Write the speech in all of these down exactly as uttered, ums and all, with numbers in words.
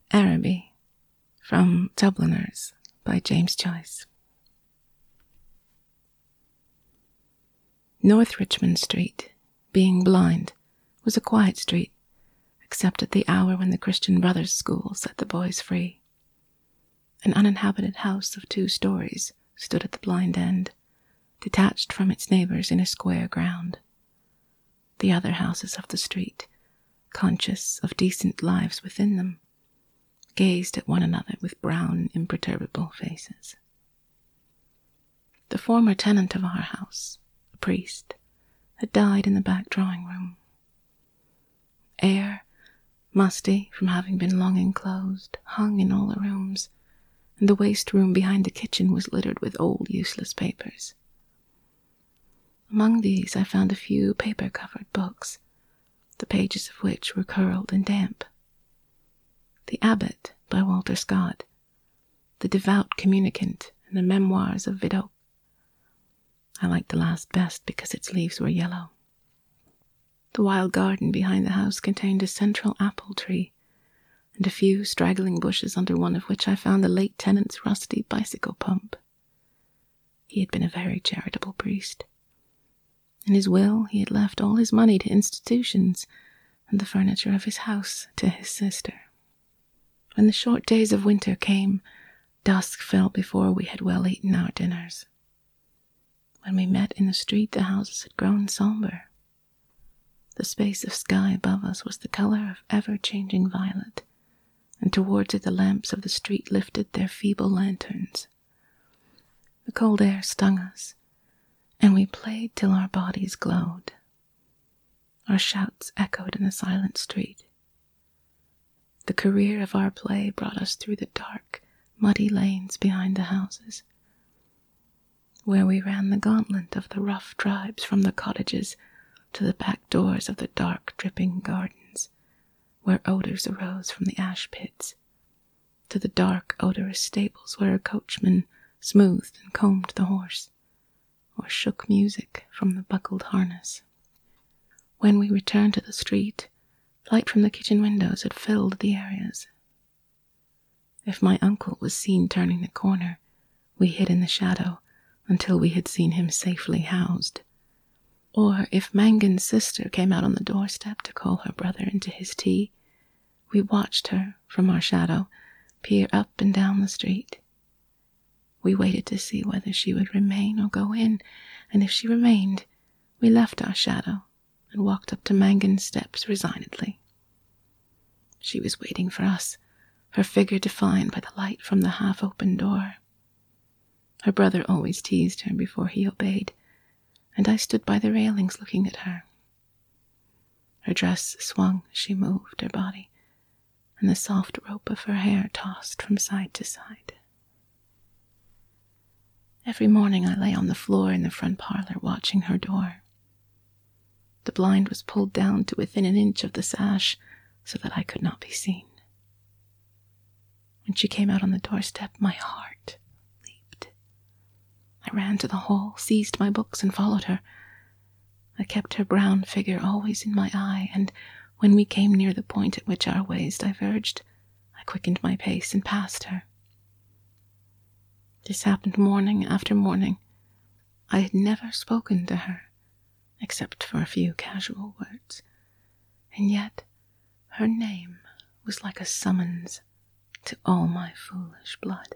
Araby from Dubliners by James Joyce. North Richmond Street, being blind, was a quiet street, except at the hour when the Christian Brothers School set the boys free. An uninhabited house of two stories stood at the blind end, detached from its neighbours in a square ground. The other houses of the street, conscious of decent lives within them, gazed at one another with brown, imperturbable faces. The former tenant of our house, a priest, had died in the back drawing-room. Air, musty from having been long enclosed, hung in all the rooms, and the waste room behind the kitchen was littered with old, useless papers. Among these I found a few paper-covered books, the pages of which were curled and damp. The Abbot by Walter Scott, The Devout Communicant, and the Memoirs of Vidocq. I liked the last best because its leaves were yellow. The wild garden behind the house contained a central apple tree, and a few straggling bushes under one of which I found the late tenant's rusty bicycle pump. He had been a very charitable priest. In his will he had left all his money to institutions, and the furniture of his house to his sister. When the short days of winter came, dusk fell before we had well eaten our dinners. When we met in the street, the houses had grown sombre. The space of sky above us was the colour of ever-changing violet, and towards it the lamps of the street lifted their feeble lanterns. The cold air stung us, and we played till our bodies glowed. Our shouts echoed in the silent street. The career of our play brought us through the dark, muddy lanes behind the houses, where we ran the gauntlet of the rough tribes from the cottages to the back doors of the dark, dripping gardens, where odours arose from the ash pits, to the dark, odorous stables where a coachman smoothed and combed the horse, or shook music from the buckled harness. When we returned to the street, light from the kitchen windows had filled the areas. If my uncle was seen turning the corner, we hid in the shadow until we had seen him safely housed. Or if Mangan's sister came out on the doorstep to call her brother into his tea, we watched her, from our shadow, peer up and down the street. We waited to see whether she would remain or go in, and if she remained, we left our shadow and walked up to Mangan's steps resignedly. She was waiting for us, her figure defined by the light from the half-open door. Her brother always teased her before he obeyed, and I stood by the railings looking at her. Her dress swung as she moved her body, and the soft rope of her hair tossed from side to side. Every morning I lay on the floor in the front parlour watching her door. The blind was pulled down to within an inch of the sash so that I could not be seen. When she came out on the doorstep, my heart leaped. I ran to the hall, seized my books, and followed her. I kept her brown figure always in my eye, and when we came near the point at which our ways diverged, I quickened my pace and passed her. This happened morning after morning. I had never spoken to her, except for a few casual words, and yet her name was like a summons to all my foolish blood.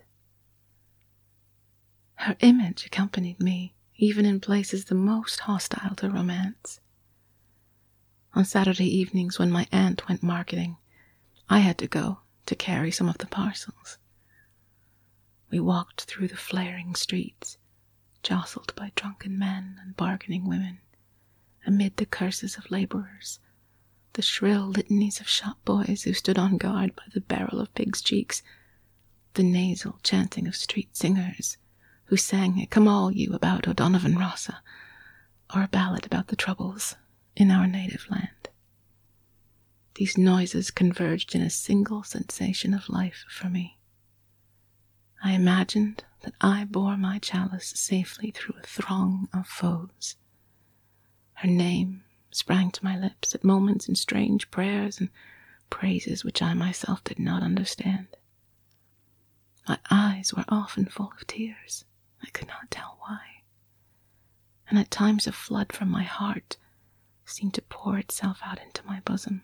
Her image accompanied me, even in places the most hostile to romance. On Saturday evenings when my aunt went marketing, I had to go to carry some of the parcels. We walked through the flaring streets, jostled by drunken men and bargaining women, amid the curses of labourers, the shrill litanies of shop boys who stood on guard by the barrel of pigs' cheeks, the nasal chanting of street singers who sang a Come All You about O'Donovan Rossa, or a ballad about the troubles in our native land. These noises converged in a single sensation of life for me. I imagined that I bore my chalice safely through a throng of foes. Her name sprang to my lips at moments in strange prayers and praises which I myself did not understand. My eyes were often full of tears. I could not tell why. And at times a flood from my heart seemed to pour itself out into my bosom.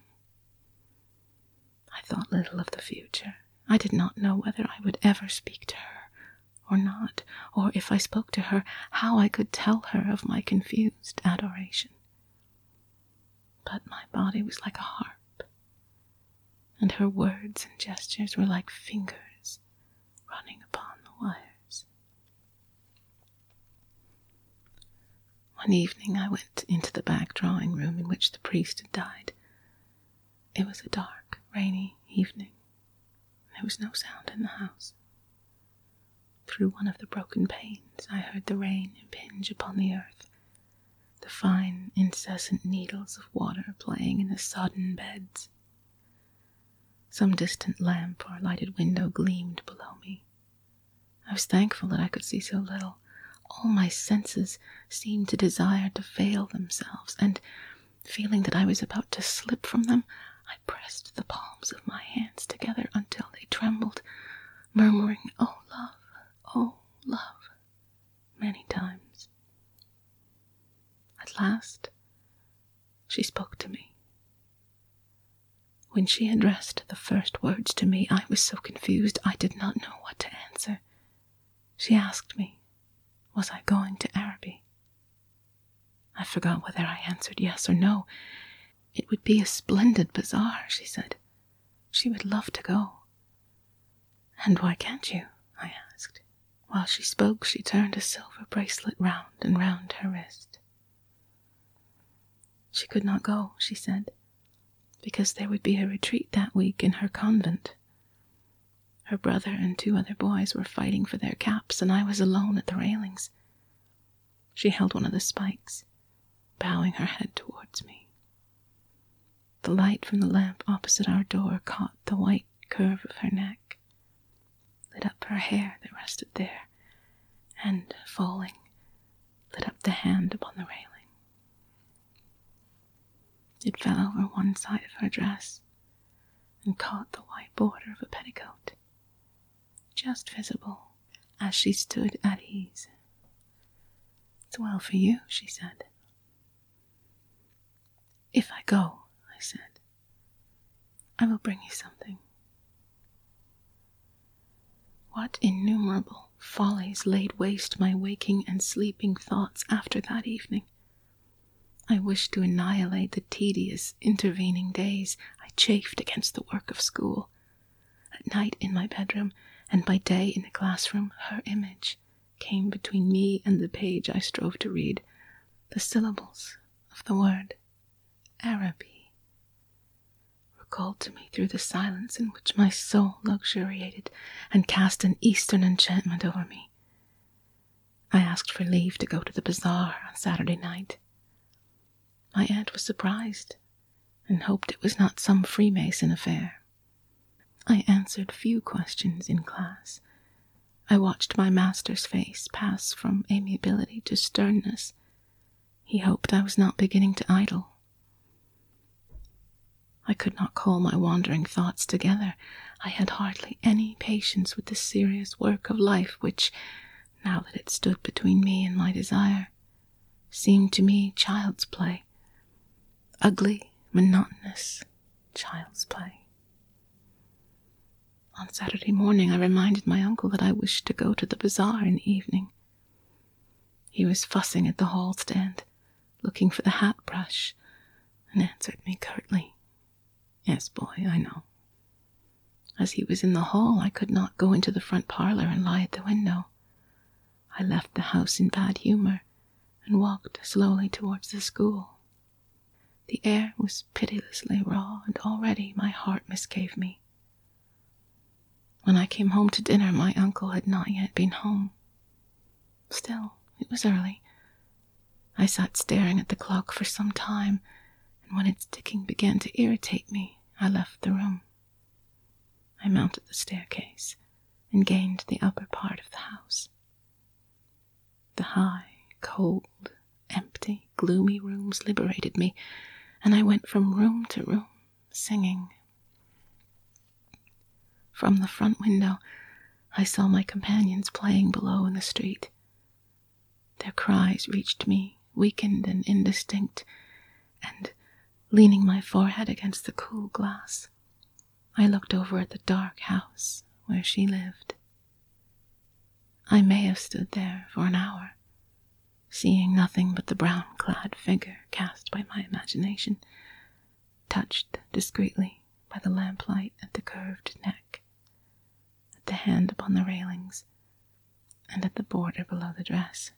I thought little of the future. I did not know whether I would ever speak to her or not, or if I spoke to her, how I could tell her of my confused adoration. But my body was like a harp, and her words and gestures were like fingers running upon the wires. One evening I went into the back drawing room in which the priest had died. It was a dark, rainy evening. There was no sound in the house. Through one of the broken panes I heard the rain impinge upon the earth, the fine, incessant needles of water playing in the sodden beds. Some distant lamp or lighted window gleamed below me. I was thankful that I could see so little. All my senses seemed to desire to veil themselves, and, feeling that I was about to slip from them, I pressed the palms of my hands together until they trembled, murmuring, "Oh, love, oh, love," many times. At last, she spoke to me. When she addressed the first words to me, I was so confused I did not know what to answer. She asked me, was I going to Araby? I forgot whether I answered yes or no. It would be a splendid bazaar, she said. She would love to go. And why can't you? I asked. While she spoke, she turned a silver bracelet round and round her wrist. She could not go, she said, because there would be a retreat that week in her convent. Her brother and two other boys were fighting for their caps, and I was alone at the railings. She held one of the spikes, bowing her head towards me. The light from the lamp opposite our door caught the white curve of her neck, lit up her hair that rested there, and, falling, lit up the hand upon the railing. It fell over one side of her dress and caught the white border of a petticoat, just visible as she stood at ease. "It's well for you," she said. "If I go," I said, "I will bring you something." What innumerable follies laid waste my waking and sleeping thoughts after that evening. I wished to annihilate the tedious intervening days. I chafed against the work of school. At night in my bedroom, and by day in the classroom, her image came between me and the page I strove to read. The syllables of the word Araby recalled to me through the silence in which my soul luxuriated and cast an Eastern enchantment over me. I asked for leave to go to the bazaar on Saturday night. My aunt was surprised and hoped it was not some Freemason affair. I answered few questions in class. I watched my master's face pass from amiability to sternness. He hoped I was not beginning to idle. I could not call my wandering thoughts together. I had hardly any patience with the serious work of life which, now that it stood between me and my desire, seemed to me child's play. Ugly, monotonous child's play. On Saturday morning I reminded my uncle that I wished to go to the bazaar in the evening. He was fussing at the hall stand, looking for the hat brush, and answered me curtly, "Yes, boy, I know." As he was in the hall, I could not go into the front parlor and lie at the window. I left the house in bad humor and walked slowly towards the school. The air was pitilessly raw, and already my heart misgave me. When I came home to dinner, my uncle had not yet been home. Still, it was early. I sat staring at the clock for some time, and when its ticking began to irritate me, I left the room. I mounted the staircase and gained the upper part of the house. The high, cold, empty, gloomy rooms liberated me, and I went from room to room, singing, From the front window, I saw my companions playing below in the street. Their cries reached me, weakened and indistinct, and, leaning my forehead against the cool glass, I looked over at the dark house where she lived. I may have stood there for an hour, seeing nothing but the brown-clad figure cast by my imagination, touched discreetly by the lamplight at the curved neck, at the hand upon the railings, and at the border below the dress.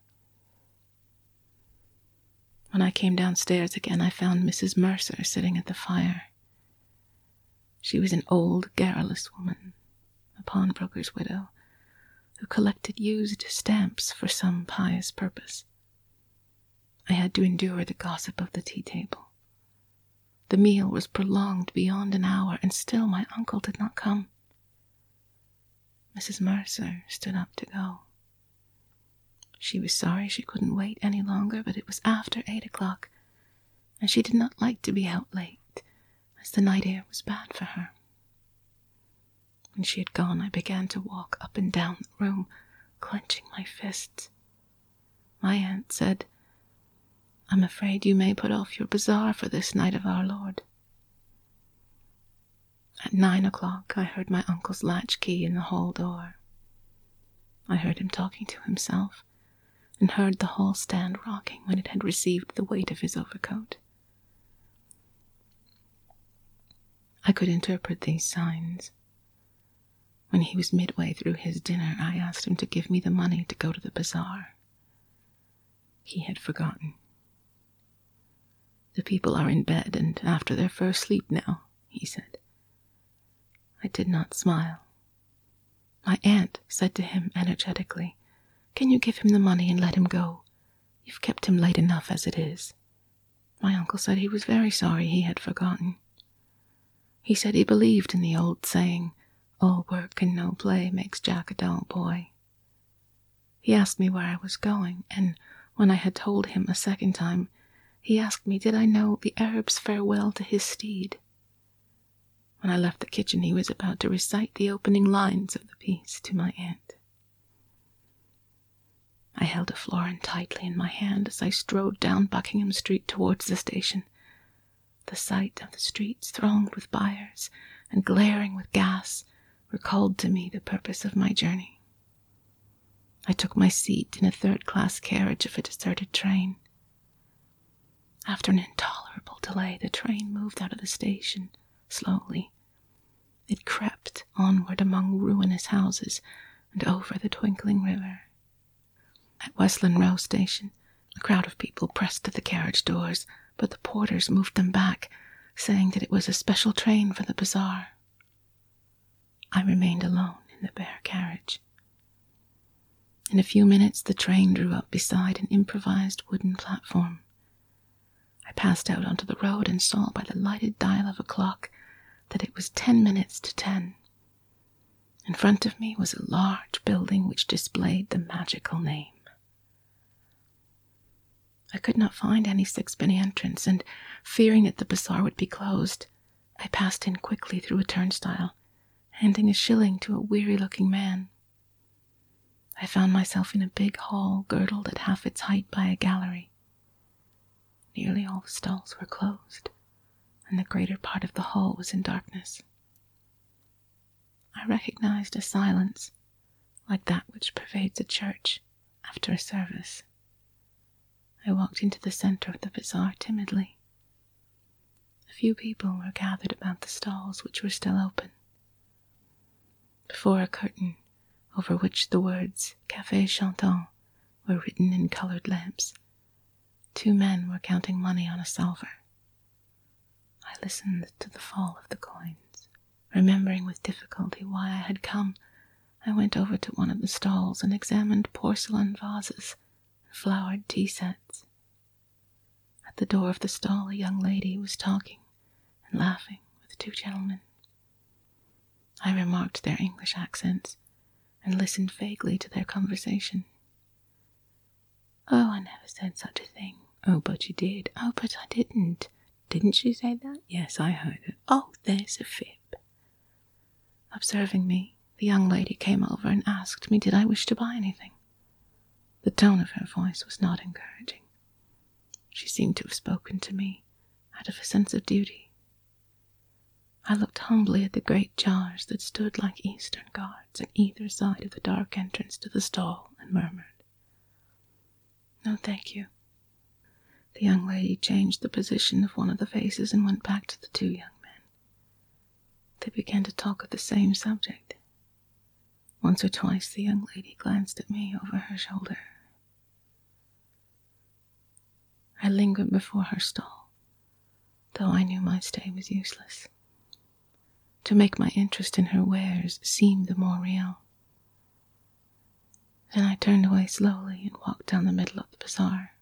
When I came downstairs again, I found Missus Mercer sitting at the fire. She was an old, garrulous woman, a pawnbroker's widow, who collected used stamps for some pious purpose. I had to endure the gossip of the tea-table. The meal was prolonged beyond an hour, and still my uncle did not come. Missus Mercer stood up to go. She was sorry she couldn't wait any longer, but it was after eight o'clock, and she did not like to be out late, as the night air was bad for her. When she had gone, I began to walk up and down the room, clenching my fists. My aunt said, "I'm afraid you may put off your bazaar for this night of our Lord." At nine o'clock, I heard my uncle's latchkey in the hall door. I heard him talking to himself, and heard the hall stand rocking when it had received the weight of his overcoat. I could interpret these signs. When he was midway through his dinner, I asked him to give me the money to go to the bazaar. He had forgotten. "The people are in bed and after their first sleep now," he said. I did not smile. My aunt said to him energetically, "Can you give him the money and let him go? You've kept him late enough as it is." My uncle said he was very sorry he had forgotten. He said he believed in the old saying, "All work and no play makes Jack a dull boy." He asked me where I was going, and when I had told him a second time, he asked me did I know the Arab's farewell to his steed. When I left the kitchen, he was about to recite the opening lines of the piece to my aunt. I held a florin tightly in my hand as I strode down Buckingham Street towards the station. The sight of the streets thronged with buyers and glaring with gas recalled to me the purpose of my journey. I took my seat in a third-class carriage of a deserted train. After an intolerable delay, the train moved out of the station, slowly. It crept onward among ruinous houses and over the twinkling river. At Westland Row Station, a crowd of people pressed to the carriage doors, but the porters moved them back, saying that it was a special train for the bazaar. I remained alone in the bare carriage. In a few minutes, the train drew up beside an improvised wooden platform. I passed out onto the road and saw by the lighted dial of a clock that it was ten minutes to ten. In front of me was a large building which displayed the magical name. I could not find any sixpenny entrance, and, fearing that the bazaar would be closed, I passed in quickly through a turnstile, handing a shilling to a weary-looking man. I found myself in a big hall girdled at half its height by a gallery. Nearly all the stalls were closed, and the greater part of the hall was in darkness. I recognized a silence, like that which pervades a church after a service. I walked into the center of the bazaar timidly. A few people were gathered about the stalls which were still open. Before a curtain, over which the words Café Chantant were written in colored lamps, two men were counting money on a salver. I listened to the fall of the coins. Remembering with difficulty why I had come, I went over to one of the stalls and examined porcelain vases and flowered tea sets. At the door of the stall, a young lady was talking and laughing with two gentlemen. I remarked their English accents and listened vaguely to their conversation. "Oh, I never said such a thing." "Oh, but you did." "Oh, but I didn't." "Didn't you say that?" "Yes, I heard it." "Oh, there's a fib." Observing me, the young lady came over and asked me did I wish to buy anything. The tone of her voice was not encouraging. She seemed to have spoken to me out of a sense of duty. I looked humbly at the great jars that stood like eastern guards on either side of the dark entrance to the stall and murmured, "No, thank you." The young lady changed the position of one of the vases and went back to the two young men. They began to talk of the same subject. Once or twice the young lady glanced at me over her shoulder. I lingered before her stall, though I knew my stay was useless. To make my interest in her wares seem the more real. Then I turned away slowly and walked down the middle of the bazaar.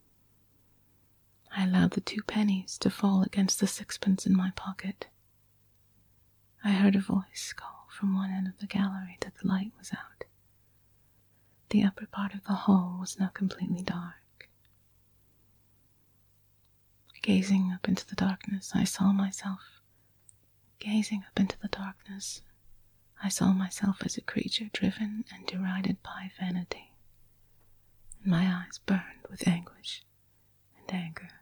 I allowed the two pennies to fall against the sixpence in my pocket. I heard a voice call from one end of the gallery that the light was out. The upper part of the hall was now completely dark. Gazing up into the darkness, I saw myself. Gazing up into the darkness, I saw myself as a creature driven and derided by vanity, and my eyes burned with anguish and anger.